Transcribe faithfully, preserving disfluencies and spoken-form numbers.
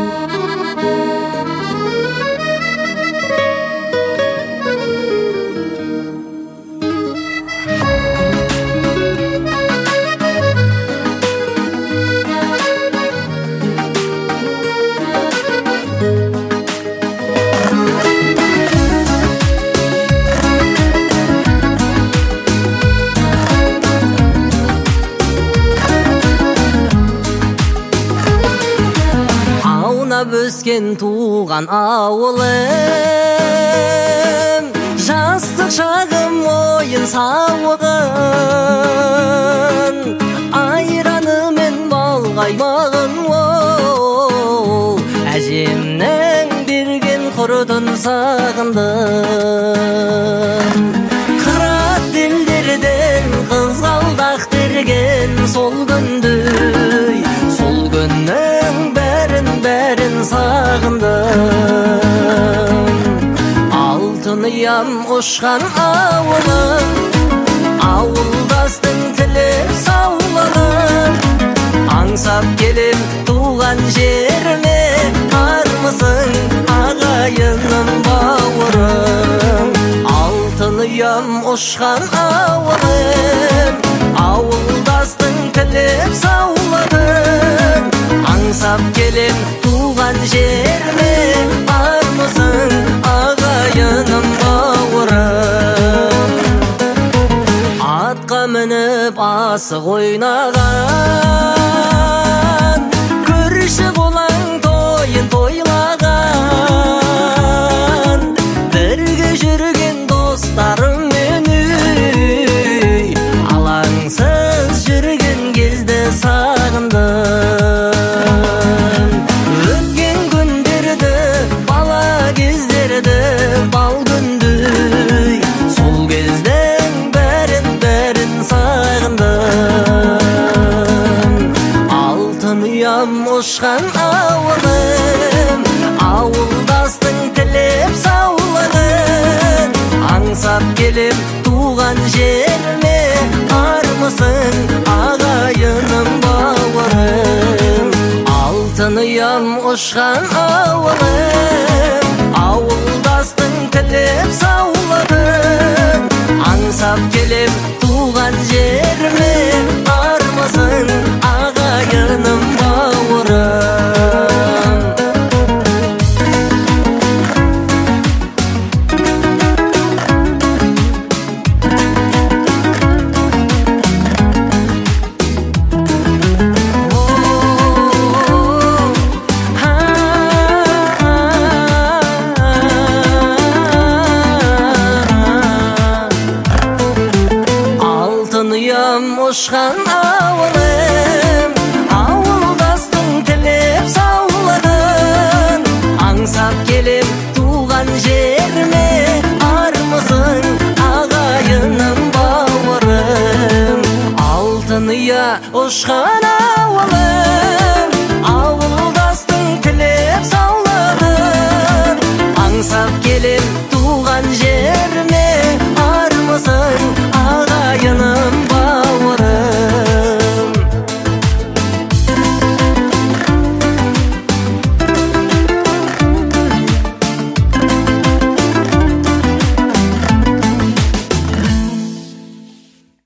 Өскен туған ауылым, жастық шағым ойын сауығын, айраны мен бал қаймағын, ол әжемнің берген құртын сағындым. Қырат елдерден қызғалдақ терген сол күнді, сол күннің бәрін бәрін сағындым. Алтын ұям ұшқан ауылым, ауылдастың тілеп саулығын, аңсап келем туған жеріме, армысың ағайыным бауырым. Алтын ұям ұшқан ауылым, ауылдастың тілеп саулығын, аңсап келем туған жеріме, армысың ағайыным бауырым. Атқа мініп асық ойнаған, көрші болаң тойын тойлаған, бірге жүрген достарым мен үй, алаңсыз жүрген кезде сағындым. Өткен күндерді, бала кездерді, бал күндей, сол кездің бәрін бәрін сағындым. Алтын ұям ұшқан ауылым, ауылдастың тілеп саулығын, аңсап келем туған жеріме, армысың ағайыным бауырым. Алтын ұям ұшқан ауылым, ауылдастың тілеп саулығын, аңсап келем туған жеріме, армысың ағайыным бауырым. Ұшқан ауылым, ауылдастың тілеп саулығын, аңсап келем туған жеріме, армысың ағайыным бауырым. Алтын ұя ұшқан ауылым, ауылдастың тілеп саулығын, аңсап келем туған жеріме,